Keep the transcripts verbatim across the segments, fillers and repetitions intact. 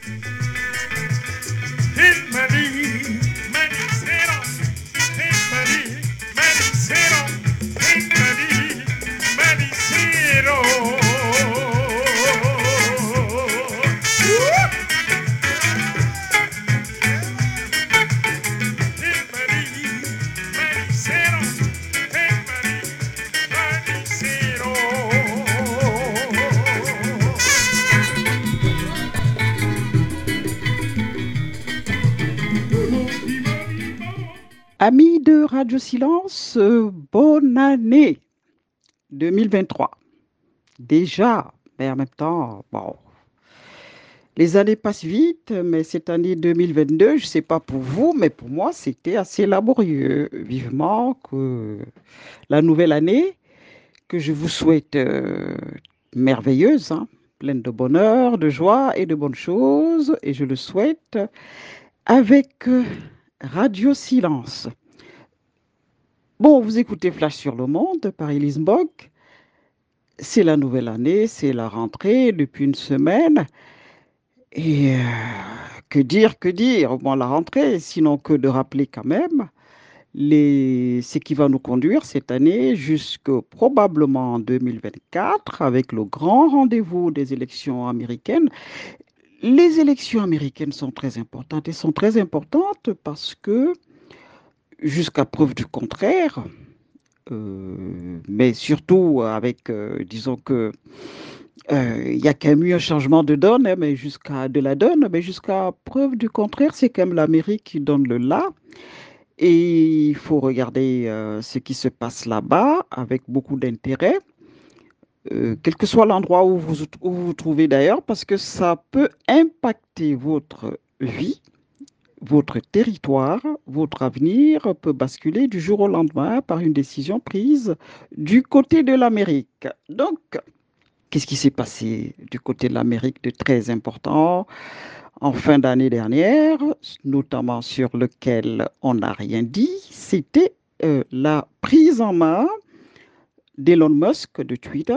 Amis de Radio Silence, euh, bonne année deux mille vingt-trois. Déjà, mais en même temps, bon, les années passent vite, mais cette année deux mille vingt-deux, je ne sais pas pour vous, mais pour moi, c'était assez laborieux. Vivement que la nouvelle année, que je vous souhaite euh, merveilleuse, hein, pleine de bonheur, de joie et de bonnes choses, et je le souhaite avec euh, Radio Silence. Bon, vous écoutez Flash sur le monde par Elise Mbok. C'est la nouvelle année, c'est la rentrée depuis une semaine. Et euh, que dire, que dire? Bon, la rentrée, sinon que de rappeler quand même les, ce qui va nous conduire cette année jusqu'au probablement en deux mille vingt-quatre avec le grand rendez-vous des élections américaines. Les élections américaines sont très importantes et sont très importantes parce que, jusqu'à preuve du contraire, Euh, mais surtout avec, euh, disons que euh, il y a quand même eu un changement de donne, hein, mais jusqu'à de la donne, mais jusqu'à preuve du contraire, c'est quand même l'Amérique qui donne le là. Et il faut regarder euh, ce qui se passe là-bas avec beaucoup d'intérêt, euh, quel que soit l'endroit où vous, où vous vous trouvez d'ailleurs, parce que ça peut impacter votre vie, votre territoire, votre avenir peut basculer du jour au lendemain par une décision prise du côté de l'Amérique. Donc, qu'est-ce qui s'est passé du côté de l'Amérique de très important en fin d'année dernière, notamment sur lequel on n'a rien dit, c'était euh, la prise en main d'Elon Musk de Twitter,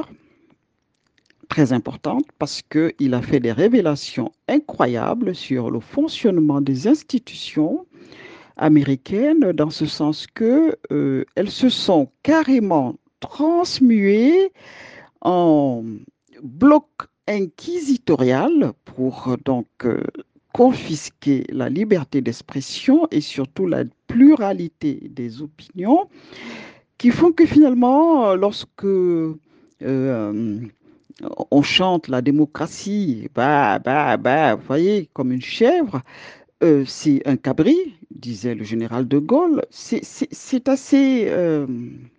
très importante parce qu'il a fait des révélations incroyables sur le fonctionnement des institutions américaines, dans ce sens que euh, elles se sont carrément transmuées en bloc inquisitorial pour euh, donc euh, confisquer la liberté d'expression et surtout la pluralité des opinions, qui font que finalement, euh, lorsque euh, on chante la démocratie, bah, bah, bah, vous voyez, comme une chèvre, euh, c'est un cabri, disait le général de Gaulle. C'est c'est- c'est assez... euh,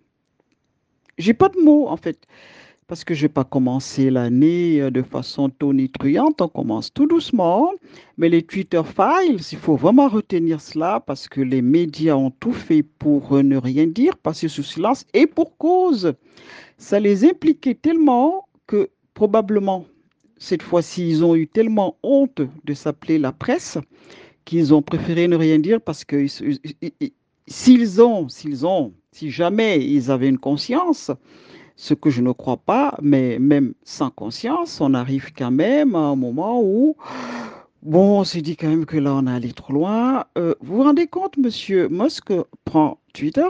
j'ai pas de mots, en fait, parce que je vais pas commencer l'année euh, de façon tonitruante, on commence tout doucement. Mais les Twitter Files, il faut vraiment retenir cela, parce que les médias ont tout fait pour euh, ne rien dire, passer sous silence, et pour cause. Ça les impliquait tellement que probablement, cette fois-ci, ils ont eu tellement honte de s'appeler la presse qu'ils ont préféré ne rien dire parce que ils- ils- ils- s'ils ont, s'ils ont, si jamais ils avaient une conscience, ce que je ne crois pas, mais même sans conscience, on arrive quand même à un moment où, bon, on s'est dit quand même que là, on est allé trop loin. Euh, vous vous rendez compte, monsieur Musk prend Twitter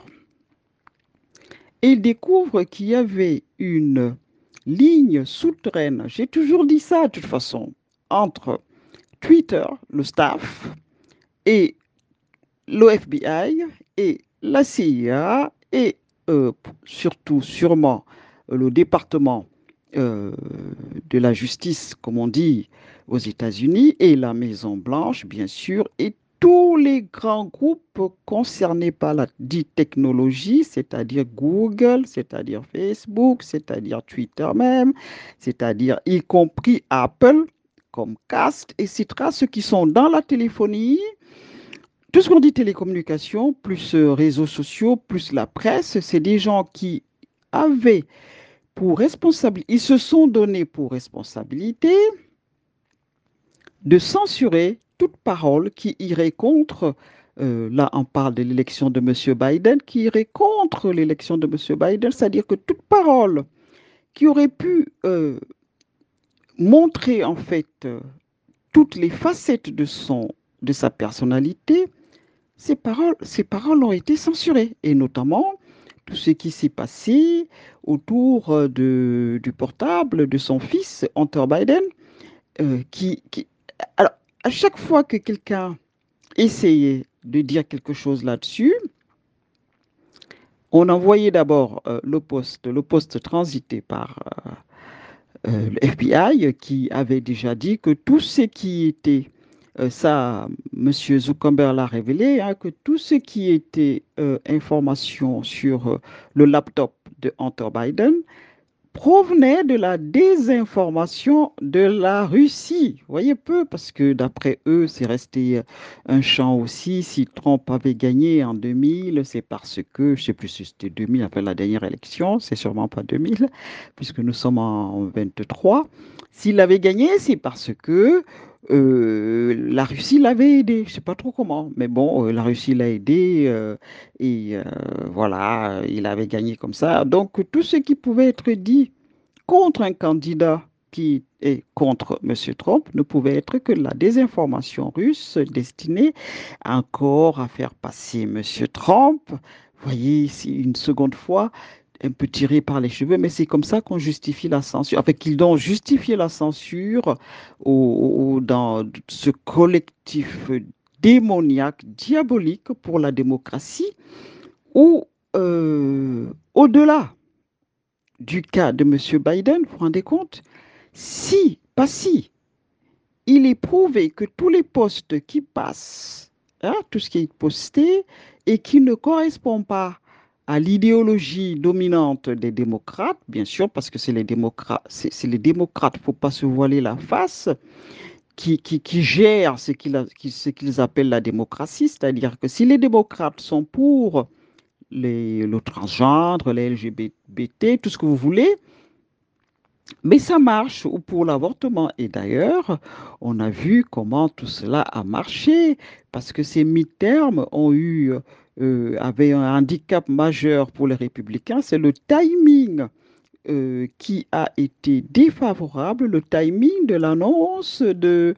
et il découvre qu'il y avait une ligne souterraine, j'ai toujours dit ça de toute façon, entre Twitter, le staff, et l'O F B I et la C I A et euh, surtout, sûrement, le département euh, de la justice, comme on dit aux États-Unis, et la Maison-Blanche, bien sûr, et tous les grands groupes concernés par la dite technologie, c'est-à-dire Google, c'est-à-dire Facebook, c'est-à-dire Twitter même, c'est-à-dire y compris Apple, comme Cast, et cetera, ceux qui sont dans la téléphonie, tout ce qu'on dit télécommunications, plus euh, réseaux sociaux, plus la presse, c'est des gens qui avaient pour responsabilité, ils se sont donnés pour responsabilité de censurer toute parole qui irait contre, euh, là on parle de l'élection de M. Biden, qui irait contre l'élection de M. Biden, c'est-à-dire que toute parole qui aurait pu euh, montrer en fait euh, toutes les facettes de son, de sa personnalité, ses paroles, ses paroles ont été censurées, et notamment tout ce qui s'est passé autour euh, de, du portable de son fils, Hunter Biden, euh, qui, qui... Alors, à chaque fois que quelqu'un essayait de dire quelque chose là-dessus, on envoyait d'abord euh, le poste, le poste transité par euh, euh, le F B I qui avait déjà dit que tout ce qui était, euh, ça, M. Zuckerberg l'a révélé, hein, que tout ce qui était euh, information sur euh, le laptop de Hunter Biden provenait de la désinformation de la Russie. Vous voyez peu, parce que d'après eux, c'est resté un champ aussi. Si Trump avait gagné en deux mille, c'est parce que, je ne sais plus si c'était deux mille, après la dernière élection, c'est sûrement pas deux mille, puisque nous sommes en vingt-trois. S'il avait gagné, c'est parce que euh, la Russie l'avait aidé. Je ne sais pas trop comment, mais bon, euh, la Russie l'a aidé euh, et euh, voilà, il avait gagné comme ça. Donc, tout ce qui pouvait être dit contre un candidat qui est contre M. Trump ne pouvait être que la désinformation russe destinée encore à faire passer M. Trump. Vous voyez ici une seconde fois, un peu tiré par les cheveux, mais c'est comme ça qu'on justifie la censure. Avec qu'ils ont justifié la censure au, au- dans ce collectif démoniaque, diabolique pour la démocratie, où euh, au-delà du cas de M. Biden, vous vous rendez compte? Si, pas si, il est prouvé que tous les postes qui passent, hein, tout ce qui est posté et qui ne correspond pas à l'idéologie dominante des démocrates, bien sûr, parce que c'est les démocrates, c'est, c'est les démocrates, il ne faut pas se voiler la face, qui, qui, qui gèrent ce qu'ils, qui, ce qu'ils appellent la démocratie, c'est-à-dire que si les démocrates sont pour les, le transgendre, les L G B T, tout ce que vous voulez, mais ça marche ou pour l'avortement. Et d'ailleurs, on a vu comment tout cela a marché parce que ces mi-termes ont eu, euh, avaient un handicap majeur pour les républicains, c'est le timing euh, qui a été défavorable, le timing de l'annonce de,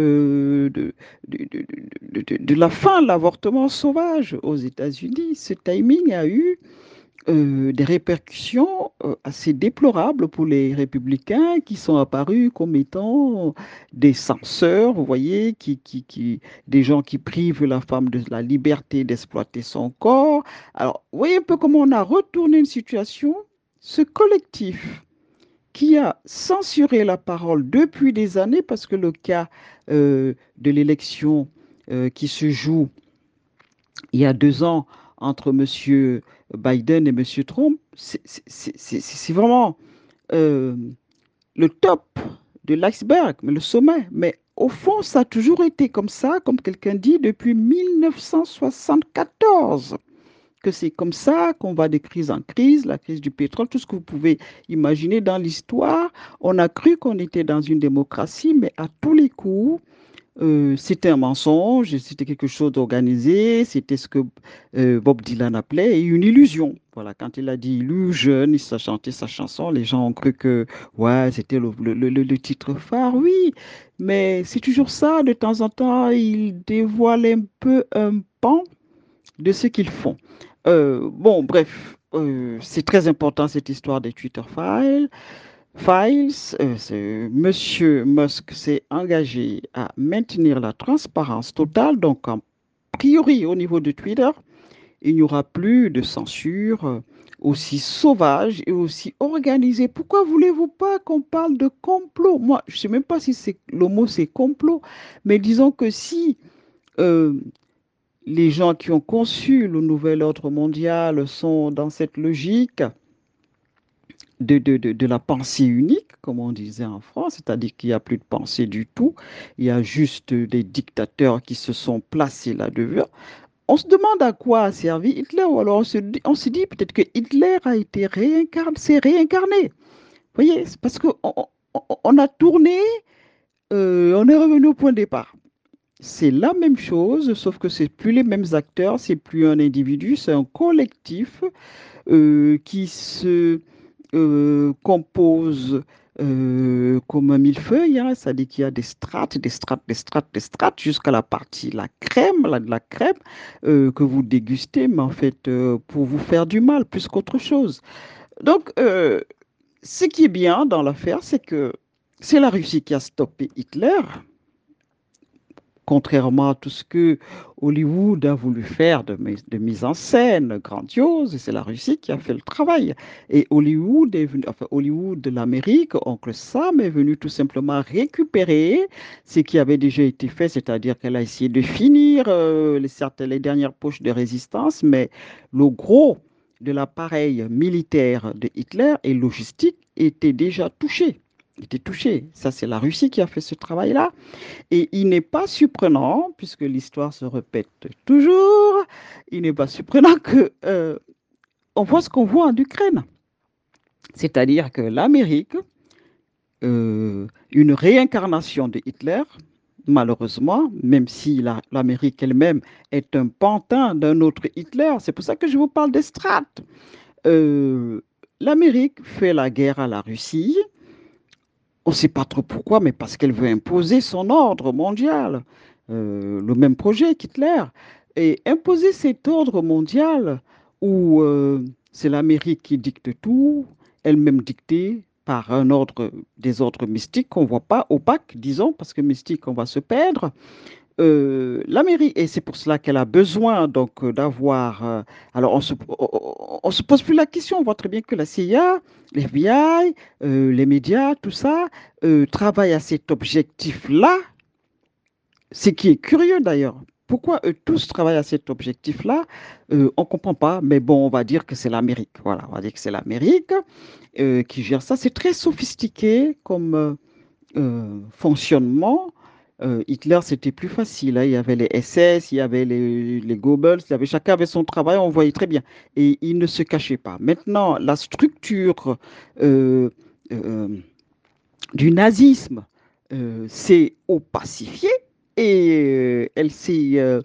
euh, de, de, de- de- de- de la fin de l'avortement sauvage aux États-Unis. Ce timing a eu euh, des répercussions euh, assez déplorables pour les républicains qui sont apparus comme étant des censeurs, vous voyez, qui, qui, qui, des gens qui privent la femme de la liberté d'exploiter son corps. Alors, vous voyez un peu comment on a retourné une situation. Ce collectif qui a censuré la parole depuis des années, parce que le cas euh, de l'élection euh, qui se joue il y a deux ans entre M. Biden et M. Trump, c'est c'est- c'est- c'est vraiment euh, le top de l'iceberg, mais le sommet. Mais au fond, ça a toujours été comme ça, comme quelqu'un dit, depuis mille neuf cent soixante-quatorze, que c'est comme ça qu'on va de crise en crise, la crise du pétrole, tout ce que vous pouvez imaginer dans l'histoire. On a cru qu'on était dans une démocratie, mais à tous les coups, euh, c'était un mensonge, c'était quelque chose d'organisé, c'était ce que euh, Bob Dylan appelait une illusion. Voilà, quand il a dit Illusion, il a chanté sa chanson, les gens ont cru que ouais, c'était le, le- le- le titre phare, oui, mais c'est toujours ça, de temps en temps, il dévoile un peu un pan de ce qu'ils font. Euh, bon, bref, euh, c'est très important cette histoire des Twitter Files. Files, euh, c'est- Monsieur Musk s'est engagé à maintenir la transparence totale. Donc, en priori, au niveau de Twitter, il n'y aura plus de censure euh, aussi sauvage et aussi organisée. Pourquoi voulez-vous pas qu'on parle de complot? Moi, je ne sais même pas si c'est le mot c'est complot, mais disons que si euh, les gens qui ont conçu le nouvel ordre mondial sont dans cette logique, de, de, de, de la pensée unique, comme on disait en France, c'est-à-dire qu'il n'y a plus de pensée du tout, il y a juste des dictateurs qui se sont placés là-dedans. On se demande à quoi a servi Hitler, ou alors on se dit, on se dit peut-être que Hitler a été réincarné, s'est réincarné. Vous voyez, c'est parce qu'on on, on on a tourné, euh, on est revenu au point de départ. C'est la même chose, sauf que c'est plus les mêmes acteurs, c'est plus un individu, c'est un collectif euh, qui se euh, compose euh, comme un millefeuille, hein, c'est-à-dire qu'il y a des strates, des strates, des strates, des strates, jusqu'à la partie, la crème, la, de la crème, euh, que vous dégustez, mais en fait, euh, pour vous faire du mal plus qu'autre chose. Donc, euh, ce qui est bien dans l'affaire, c'est que c'est la Russie qui a stoppé Hitler, contrairement à tout ce que Hollywood a voulu faire de, mis- de mise en scène grandiose, c'est la Russie qui a fait le travail. Et Hollywood est venu, enfin Hollywood de l'Amérique, Oncle Sam est venu tout simplement récupérer ce qui avait déjà été fait, c'est-à-dire qu'elle a essayé de finir euh, les, certaines, les dernières poches de résistance, mais le gros de l'appareil militaire de Hitler et logistique était déjà touché. Était touché. Ça, c'est la Russie qui a fait ce travail-là. Et il n'est pas surprenant, puisque l'histoire se répète toujours, il n'est pas surprenant que euh, on voit ce qu'on voit en Ukraine. C'est-à-dire que l'Amérique, euh, une réincarnation de Hitler, malheureusement, même si la- l'Amérique elle-même est un pantin d'un autre Hitler, c'est pour ça que je vous parle des strates. Euh, L'Amérique fait la guerre à la Russie. On ne sait pas trop pourquoi, mais parce qu'elle veut imposer son ordre mondial, euh, le même projet qu'Hitler. Et imposer cet ordre mondial où euh, c'est l'Amérique qui dicte tout, elle-même dictée par un ordre, des ordres mystiques qu'on ne voit pas, opaques, disons, parce que mystique, on va se perdre. Euh, L'Amérique, et c'est pour cela qu'elle a besoin donc euh, d'avoir. Euh, alors, on se, on, on se pose plus la question. On voit très bien que la C I A, l'F B I, euh, les médias, tout ça, euh, travaillent à cet objectif-là. Ce qui est curieux d'ailleurs. Pourquoi eux tous travaillent à cet objectif-là? Euh, on ne comprend pas, mais bon, on va dire que c'est l'Amérique. Voilà, on va dire que c'est l'Amérique euh, qui gère ça. C'est très sophistiqué comme, euh, euh, fonctionnement. Euh, Hitler, c'était plus facile, hein. Il y avait les S S, il y avait les, les Goebbels, il y avait, chacun avait son travail, on voyait très bien. Et il ne se cachait pas. Maintenant, la structure euh, euh, du nazisme euh, s'est opacifiée et euh, elle s'est euh,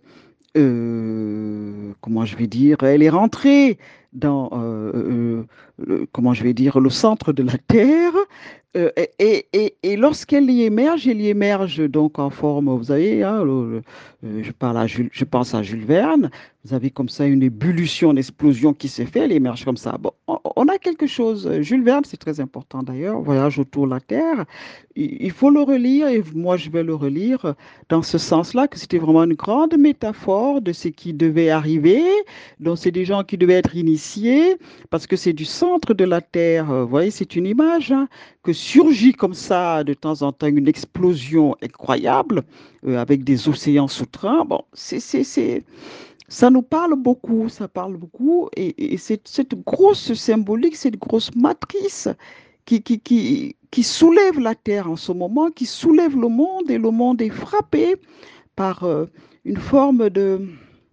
euh, comment je vais dire, elle est rentrée dans, euh, euh, le- comment je vais dire, le centre de la Terre. euh, et et- et lorsqu'elle y émerge, elle y émerge donc en forme, vous savez, hein, le- le- euh, je parle à Jules- je pense à Jules Verne, vous avez comme ça une ébullition, une explosion qui s'est faite, elle émerge comme ça. Bon, on, on a quelque chose, Jules Verne, c'est très important d'ailleurs, Voyage autour de la Terre, il, il faut le relire et moi je vais le relire dans ce sens-là, que c'était vraiment une grande métaphore de ce qui devait arriver. Donc, c'est des gens qui devaient être initiés parce que c'est du centre de la Terre. euh, Vous voyez, c'est une image hein, que surgit comme ça de temps en temps une explosion incroyable euh, avec des océans souterrains. Bon, c'est, c'est, c'est, ça nous parle beaucoup, ça parle beaucoup. Et, et cette, cette grosse symbolique, cette grosse matrice qui, qui, qui, qui soulève la Terre en ce moment, qui soulève le monde, et le monde est frappé par euh, une forme de,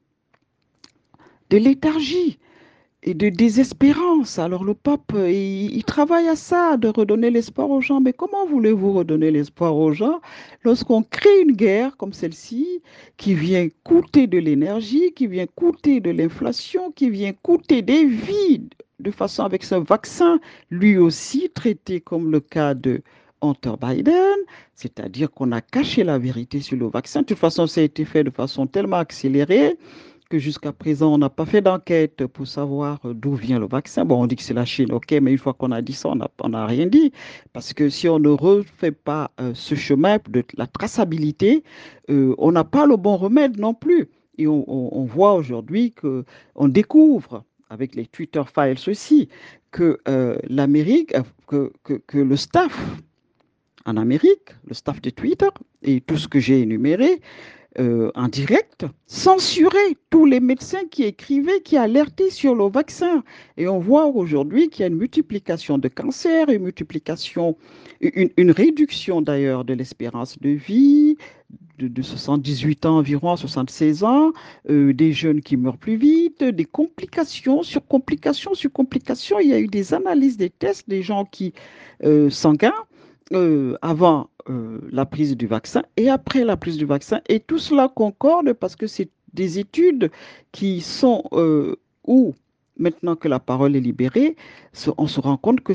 de léthargie et de désespérance. Alors le pape, euh, il, il travaille à ça, de redonner l'espoir aux gens. Mais comment voulez-vous redonner l'espoir aux gens lorsqu'on crée une guerre comme celle-ci, qui vient coûter de l'énergie, qui vient coûter de l'inflation, qui vient coûter des vies, de façon avec ce vaccin, lui aussi traité comme le cas de Hunter Biden, c'est-à-dire qu'on a caché la vérité sur le vaccin. De toute façon, ça a été fait de façon tellement accélérée que jusqu'à présent, on n'a pas fait d'enquête pour savoir euh, d'où vient le vaccin. Bon, on dit que c'est la Chine, ok, mais une fois qu'on a dit ça, on n'a on n'a rien dit. Parce que si on ne refait pas euh, ce chemin de la traçabilité, euh, on n'a pas le bon remède non plus. Et on, on- on voit aujourd'hui que on découvre, avec les Twitter files aussi, que euh, l'Amérique, euh, que, que, que le staff en Amérique, le staff de Twitter et tout ce que j'ai énuméré, euh, en direct, censurer tous les médecins qui écrivaient, qui alertaient sur le vaccin. Et on voit aujourd'hui qu'il y a une multiplication de cancers, une multiplication, une, une réduction d'ailleurs de l'espérance de vie, de, de soixante-dix-huit ans environ à soixante-seize ans, euh, des jeunes qui meurent plus vite, des complications sur complications sur complications. Il y a eu des analyses des tests des gens qui euh, sanguins euh, avant euh, la prise du vaccin et après la prise du vaccin. Et tout cela concorde parce que c'est des études qui sont euh, où, maintenant que la parole est libérée, on se rend compte que c'est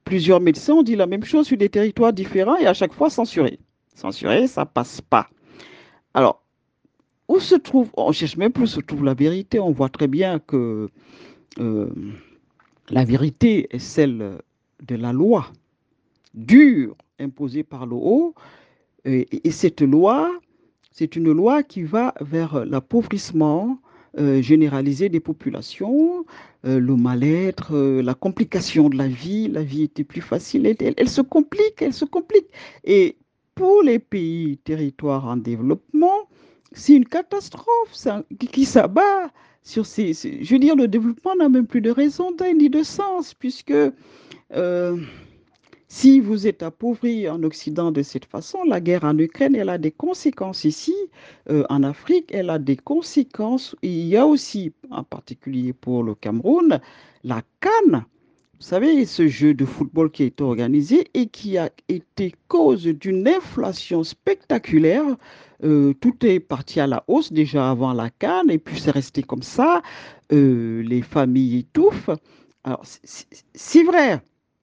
plusieurs médecins ont dit la même chose sur des territoires différents et à chaque fois censuré. Censuré, ça passe pas. Alors, où se trouve, on cherche même plus où se trouve la vérité. On voit très bien que euh, la vérité est celle de la loi dure imposée par le haut. Et, et cette loi, c'est une loi qui va vers l'appauvrissement euh, généralisé des populations, euh, le mal-être, euh, la complication de la vie. La vie était plus facile. Elle, elle- elle se complique, elle se complique. Et pour les pays, territoires en développement, c'est une catastrophe ça, qui, qui s'abat sur ces, ces- Je veux dire, le développement n'a même plus de raison d'être ni de sens, puisque euh, si vous êtes appauvri en Occident de cette façon, la guerre en Ukraine, elle a des conséquences ici, euh, en Afrique, elle a des conséquences. Il y a aussi, en particulier pour le Cameroun, la CAN. Vous savez, ce jeu de football qui est organisé et qui a été cause d'une inflation spectaculaire. Euh, tout est parti à la hausse déjà avant la CAN et puis c'est resté comme ça. Euh, les familles étouffent. Alors, c'est c'est vrai.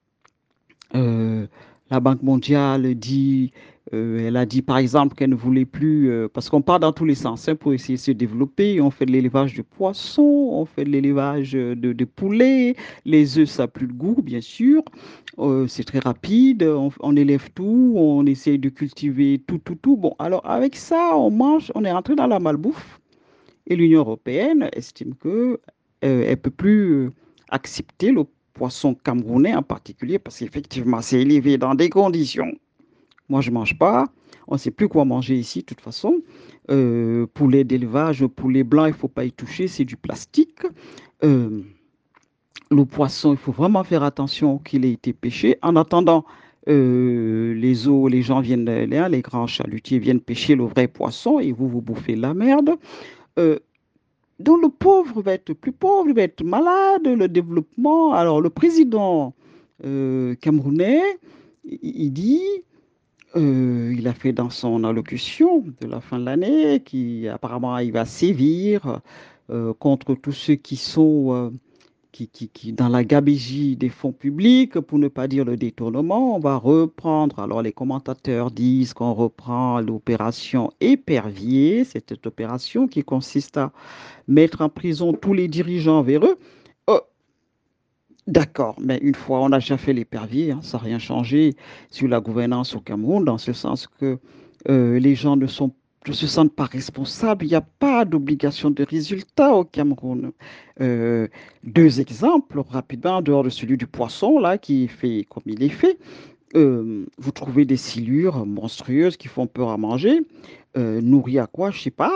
Euh, la Banque mondiale dit, euh, elle a dit par exemple qu'elle ne voulait plus, euh, parce qu'on part dans tous les sens hein, pour essayer de se développer. On fait de l'élevage de poissons, on fait de l'élevage de, de poulets, les œufs, ça n'a plus de goût, bien sûr. Euh, c'est très rapide, on, on élève tout, on essaye de cultiver tout, tout, tout. Bon, alors avec ça, on mange, on est rentré dans la malbouffe. Et l'Union européenne estime que euh, elle peut plus euh, accepter le poisson camerounais en particulier parce qu'effectivement, c'est élevé dans des conditions. Moi, je ne mange pas. On ne sait plus quoi manger ici, de toute façon. Euh, poulet d'élevage, poulet blanc, il ne faut pas y toucher, c'est du plastique. Euh, le poisson, il faut vraiment faire attention qu'il ait été pêché. En attendant, euh, les eaux, les gens viennent, là, les grands chalutiers viennent pêcher le vrai poisson et vous, vous bouffez de la merde. Euh, Donc le pauvre va être plus pauvre, il va être malade, le développement. Alors le président euh, camerounais, il, il dit, euh, il a fait dans son allocution de la fin de l'année, qui apparemment il va sévir euh, contre tous ceux qui sont euh, qui, qui, qui, dans la gabegie des fonds publics, pour ne pas dire le détournement. On va reprendre, alors les commentateurs disent qu'on reprend l'opération Épervier, c'est cette opération qui consiste à mettre en prison tous les dirigeants véreux. Oh, d'accord, mais une fois, on a déjà fait l'épervier, hein, ça n'a rien changé sur la gouvernance au Cameroun, dans ce sens que euh, les gens ne sont, ne se sentent pas responsables. Il n'y a pas d'obligation de résultat au Cameroun. Euh, deux exemples, rapidement, en dehors de celui du poisson, là, qui est fait comme il est fait. Euh, vous trouvez des silures monstrueuses qui font peur à manger. Euh, nourries à quoi, je ne sais pas.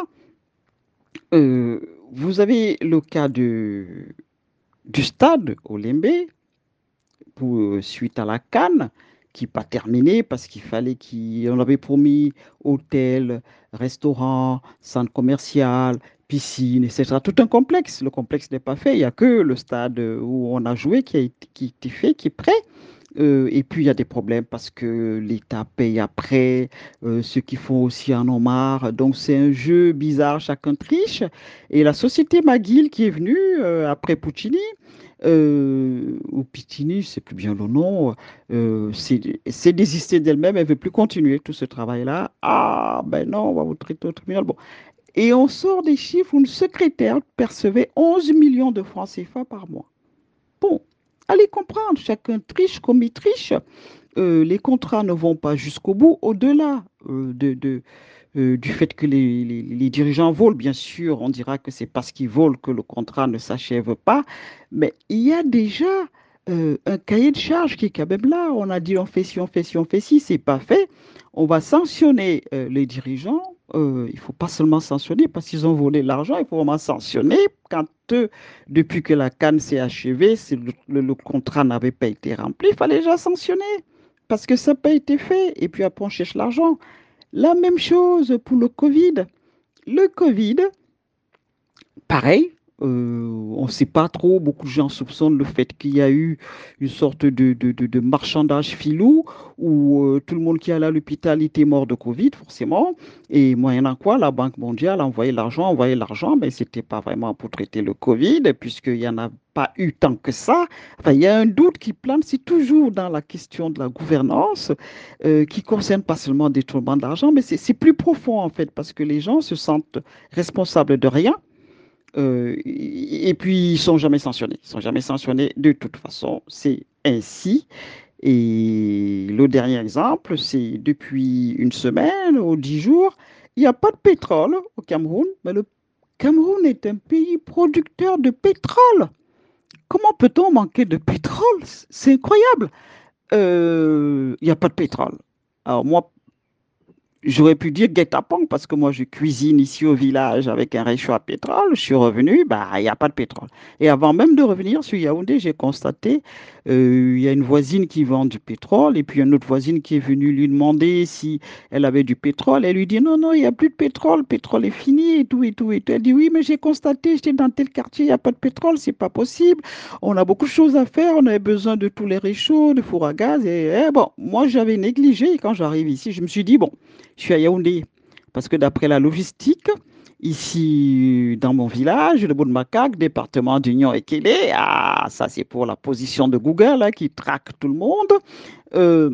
Euh, vous avez le cas de, du stade Olembe pour, euh, suite à la CAN qui n'est pas terminé parce qu'il fallait qu'on avait promis hôtel, restaurant, centre commercial, piscine, et cetera. Tout un complexe. Le complexe n'est pas fait. Il n'y a que le stade où on a joué qui a été, qui a été fait, qui est prêt. Euh, et puis, il y a des problèmes parce que l'État paye après, euh, ceux qui font aussi en ont marre. Donc, c'est un jeu bizarre, chacun triche. Et la société McGill qui est venue euh, après Puccini, euh, ou Pittini, je ne sais plus bien le nom, euh, c'est c'est désisté d'elle-même, elle ne veut plus continuer tout ce travail-là. Ah, ben non, on va vous traiter au tribunal. Bon. Et on sort des chiffres où une secrétaire percevait onze millions de francs C F A par mois. Bon, allez comprendre, chacun triche comme il triche. Euh, les contrats ne vont pas jusqu'au bout, au-delà euh, de, de, euh, du fait que les, les- les dirigeants volent. Bien sûr, on dira que c'est parce qu'ils volent que le contrat ne s'achève pas, mais il y a déjà euh, un cahier de charges qui est quand même là. On a dit on fait ci, on fait ci, on fait ci, c'est pas fait. On va sanctionner euh, les dirigeants. Euh, il ne faut pas seulement sanctionner parce qu'ils ont volé l'argent, il faut vraiment sanctionner quand, euh, depuis que la CAN s'est achevée, si le, le- le contrat n'avait pas été rempli, il fallait déjà sanctionner parce que ça n'a pas été fait. Et puis après, on cherche l'argent. La même chose pour le Covid. Le Covid, pareil. Euh, on ne sait pas trop, beaucoup de gens soupçonnent le fait qu'il y a eu une sorte de, de, de- de marchandage filou où euh, tout le monde qui allait à l'hôpital était mort de Covid, forcément. Et moyennant quoi, la Banque mondiale envoyait l'argent, envoyait l'argent, mais ce n'était pas vraiment pour traiter le Covid, puisqu'il n'y en a pas eu tant que ça. Enfin, il y a un doute qui plane, c'est toujours dans la question de la gouvernance, euh, qui concerne pas seulement le détournement d'argent, mais c'est c'est plus profond en fait, parce que les gens se sentent responsables de rien. Euh, et puis, ils sont jamais sanctionnés. Ils sont jamais sanctionnés de toute façon. C'est ainsi. Et le dernier exemple, c'est depuis une semaine ou dix jours, il n'y a pas de pétrole au Cameroun, mais le Cameroun est un pays producteur de pétrole. Comment peut-on manquer de pétrole? C'est incroyable. Euh, Il n'y a pas de pétrole. Alors moi, j'aurais pu dire guet-apens parce que moi je cuisine ici au village avec un réchaud à pétrole. Je suis revenu, bah il n'y a pas de pétrole. Et avant même de revenir sur Yaoundé, j'ai constaté euh, il y a une voisine qui vend du pétrole et puis une autre voisine qui est venue lui demander si elle avait du pétrole. Elle lui dit non non il n'y a plus de pétrole, le pétrole est fini et tout et tout et tout. Elle dit oui mais j'ai constaté, j'étais dans tel quartier, il n'y a pas de pétrole, c'est pas possible. On a beaucoup de choses à faire, on avait besoin de tous les réchauds, de four à gaz et eh, bon moi j'avais négligé et quand j'arrive ici je me suis dit bon je suis à Yaoundé parce que d'après la logistique, ici dans mon village, le Bout-de-Macaque, département d'Union et Kélé, ah, ça c'est pour la position de Google hein, qui traque tout le monde. Euh,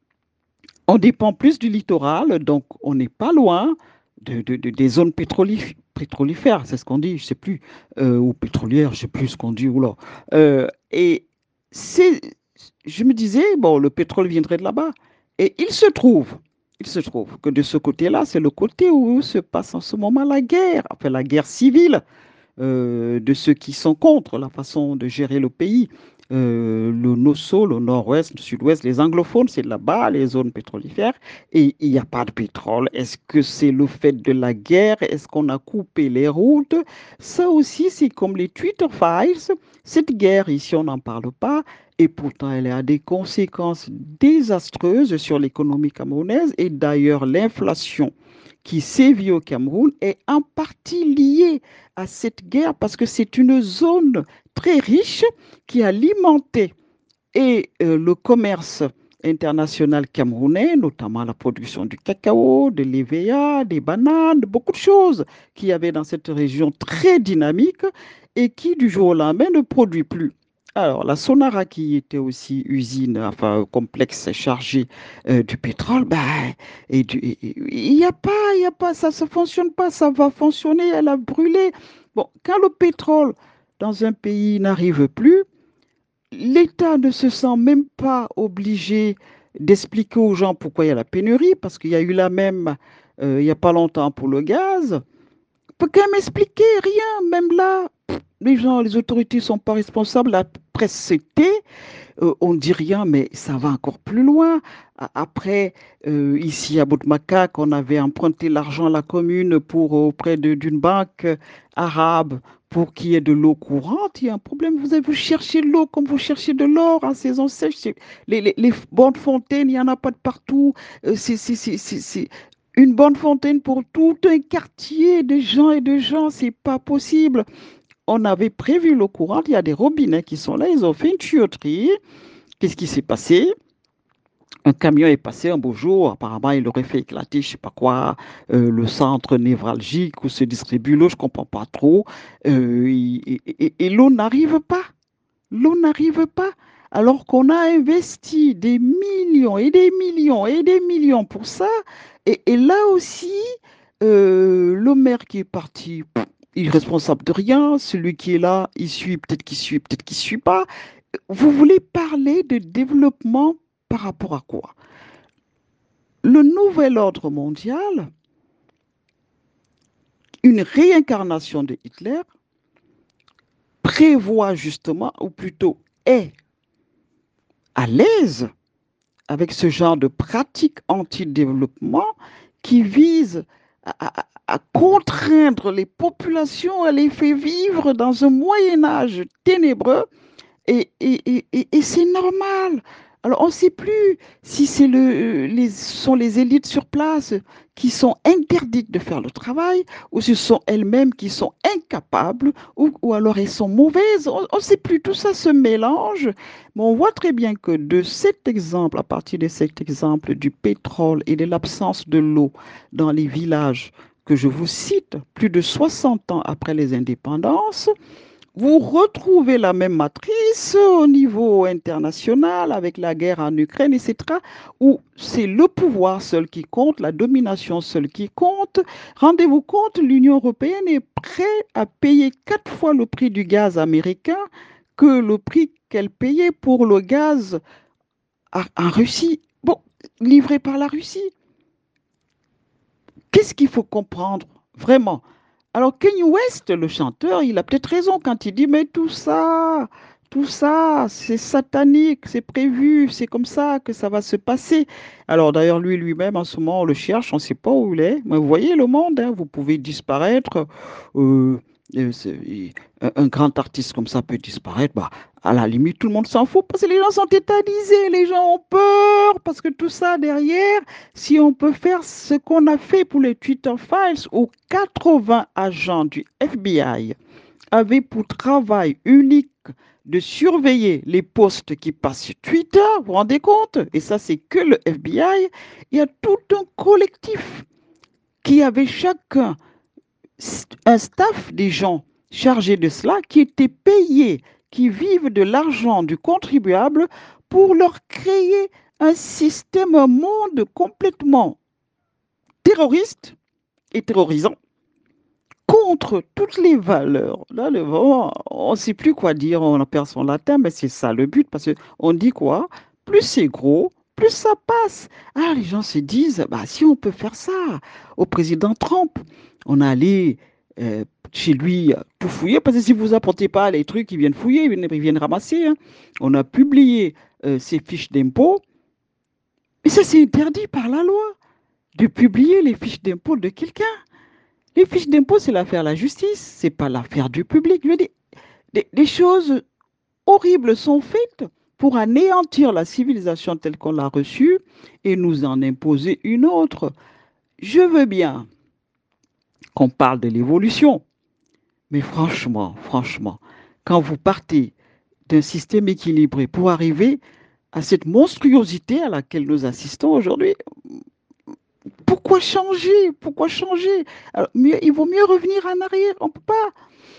on dépend plus du littoral, donc on n'est pas loin de, de- de- des zones pétrolif- pétrolifères, c'est ce qu'on dit, je ne sais plus, euh, ou pétrolières, je ne sais plus ce qu'on dit, oula. Euh, et c'est, je me disais, bon, le pétrole viendrait de là-bas. Et il se trouve, il se trouve que de ce côté-là, c'est le côté où se passe en ce moment la guerre, enfin la guerre civile euh, de ceux qui sont contre la façon de gérer le pays. Euh, le NOSO, le nord-ouest, le sud-ouest, les anglophones, c'est là-bas, les zones pétrolifères, et il n'y a pas de pétrole. Est-ce que c'est le fait de la guerre? Est-ce qu'on a coupé les routes? Ça aussi, c'est comme les Twitter Files. Cette guerre, ici, on n'en parle pas, et pourtant, elle a des conséquences désastreuses sur l'économie camerounaise, et d'ailleurs, l'inflation qui sévit au Cameroun est en partie liée à cette guerre parce que c'est une zone très riche qui alimentait et euh, le commerce international camerounais, notamment la production du cacao, de l'E V A, des bananes, beaucoup de choses qu'il y avait dans cette région très dynamique et qui du jour au lendemain ne produit plus. Alors, la Sonara, qui était aussi usine, enfin, complexe chargé euh, du pétrole, bah, et du- et- et- il n'y a pas, il y a pas, ça ne fonctionne pas, ça va fonctionner, elle a brûlé. Bon, quand le pétrole dans un pays n'arrive plus, l'État ne se sent même pas obligé d'expliquer aux gens pourquoi il y a la pénurie, parce qu'il y a eu la même euh, il n'y a pas longtemps pour le gaz. Peut quand même expliquer rien, même là, les gens, les autorités ne sont pas responsables. La presse c'était euh, on ne dit rien, mais ça va encore plus loin. A- Après, euh, ici à Boutmakac, on avait emprunté l'argent à la commune pour, auprès de- d'une banque euh, arabe pour qu'il y ait de l'eau courante. Il y a un problème. Vous avez vous cherchez de l'eau comme vous cherchez de l'or en saison sèche. C'est- Les, les, les bonnes fontaines, il n'y en a pas de partout. Euh, c'est c'est- c'est- c'est- c'est une bonne fontaine pour tout un quartier de gens et de gens. C'est pas possible. On avait prévu l'eau courante. Il y a des robinets qui sont là. Ils ont fait une tuyauterie. Qu'est-ce qui s'est passé? Un camion est passé un beau jour, apparemment il aurait fait éclater, je sais pas quoi, euh, le centre névralgique où se distribue l'eau, je comprends pas trop. Euh, et et- et l'eau n'arrive pas, l'eau n'arrive pas, alors qu'on a investi des millions et des millions et des millions pour ça. Et, et là aussi, euh, le maire qui est parti, pff, il est responsable de rien, celui qui est là, il suit, peut-être qu'il suit, peut-être qu'il suit pas. Vous voulez parler de développement par rapport à quoi? Le nouvel ordre mondial, une réincarnation de Hitler, prévoit justement, ou plutôt est à l'aise avec ce genre de pratique anti-développement qui vise à, à- à contraindre les populations, à les faire vivre dans un Moyen Âge ténébreux. Et, et- et- et- et c'est normal. Alors, on ne sait plus si c'est le, les, sont les élites sur place qui sont interdites de faire le travail, ou si ce sont elles-mêmes qui sont incapables, ou, ou alors elles sont mauvaises. On ne sait plus. Tout ça se mélange. Mais on voit très bien que de cet exemple, à partir de cet exemple du pétrole et de l'absence de l'eau dans les villages que je vous cite, plus de soixante ans après les indépendances, vous retrouvez la même matrice au niveau international avec la guerre en Ukraine, et cetera, où c'est le pouvoir seul qui compte, la domination seule qui compte. Rendez-vous compte, l'Union européenne est prête à payer quatre fois le prix du gaz américain que le prix qu'elle payait pour le gaz en Russie, bon, livré par la Russie. Qu'est-ce qu'il faut comprendre vraiment? Alors Kanye West, le chanteur, il a peut-être raison quand il dit, mais tout ça, tout ça, c'est satanique, c'est prévu, c'est comme ça que ça va se passer. Alors d'ailleurs, lui lui-même, en ce moment, on le cherche, on ne sait pas où il est. Mais vous voyez le monde, hein, vous pouvez disparaître. euh, euh, c'est- un, un grand artiste comme ça peut disparaître. Bah, à la limite, tout le monde s'en fout parce que les gens sont tétanisés, les gens ont peur parce que tout ça derrière, si on peut faire ce qu'on a fait pour les Twitter Files, où quatre-vingts agents du F B I avaient pour travail unique de surveiller les posts qui passent sur Twitter, vous vous rendez compte? Et ça, c'est que le F B I. Il y a tout un collectif qui avait chacun un staff des gens chargés de cela qui étaient payés, qui vivent de l'argent du contribuable pour leur créer un système, un monde complètement terroriste et terrorisant contre toutes les valeurs. Là, le, oh, on ne sait plus quoi dire, on perd son latin, mais c'est ça le but, parce qu'on dit quoi? Plus c'est gros, plus ça passe. Ah, les gens se disent, bah, si on peut faire ça au président Trump, on allait euh, chez lui euh, tout fouiller, parce que si vous apportez pas les trucs, ils viennent fouiller, ils viennent, ils viennent ramasser, hein. On a publié euh, ces fiches d'impôts, mais ça c'est interdit par la loi, de publier les fiches d'impôts de quelqu'un. Les fiches d'impôt, c'est l'affaire de la justice, c'est pas l'affaire du public. Je veux dire, des, des choses horribles sont faites pour anéantir la civilisation telle qu'on l'a reçue et nous en imposer une autre. Je veux bien qu'on parle de l'évolution, mais franchement, franchement, quand vous partez d'un système équilibré pour arriver à cette monstruosité à laquelle nous assistons aujourd'hui, pourquoi changer? Pourquoi changer? Alors, mieux, il vaut mieux revenir en arrière. On ne peut pas.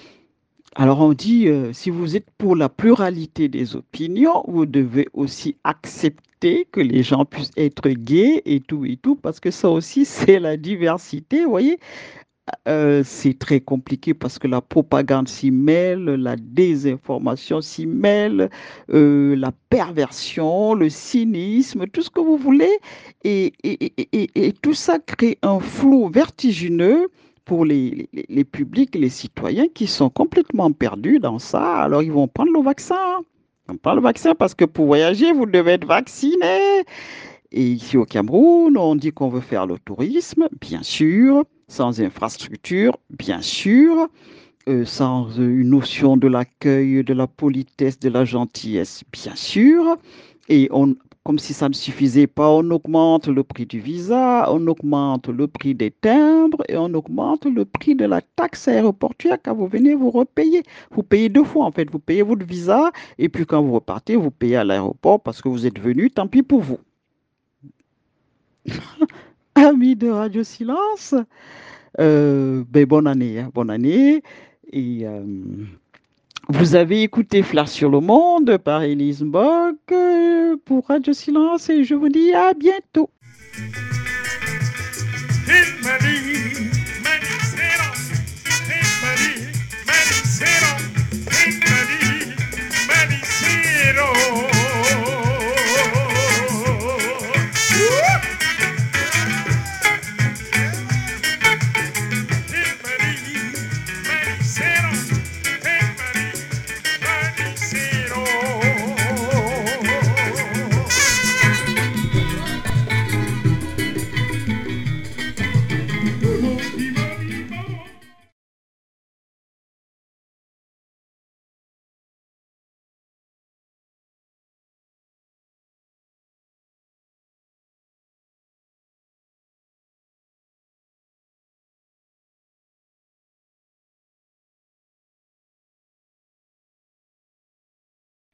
Alors on dit, euh, si vous êtes pour la pluralité des opinions, vous devez aussi accepter que les gens puissent être gays et tout et tout, parce que ça aussi, c'est la diversité, vous voyez. Euh, c'est très compliqué parce que la propagande s'y mêle, la désinformation s'y mêle, euh, la perversion, le cynisme, tout ce que vous voulez. Et, et- et- et- et tout ça crée un flou vertigineux pour les, les, les publics, les citoyens qui sont complètement perdus dans ça. Alors ils vont prendre le vaccin. Ils vont prendre le vaccin parce que pour voyager, vous devez être vacciné. Et ici au Cameroun, on dit qu'on veut faire le tourisme, bien sûr, sans infrastructure, bien sûr, euh, sans euh, une notion de l'accueil, de la politesse, de la gentillesse, bien sûr. Et on, comme si ça ne suffisait pas, on augmente le prix du visa, on augmente le prix des timbres et on augmente le prix de la taxe aéroportuaire quand vous venez vous repayer. Vous payez deux fois en fait, vous payez votre visa et puis quand vous repartez, vous payez à l'aéroport parce que vous êtes venu, tant pis pour vous. Amis de Radio Silence, euh, ben, bonne année, hein, bonne année. Et euh, vous avez écouté Fleurs sur le monde par Elise Bock euh, pour Radio Silence et je vous dis à bientôt.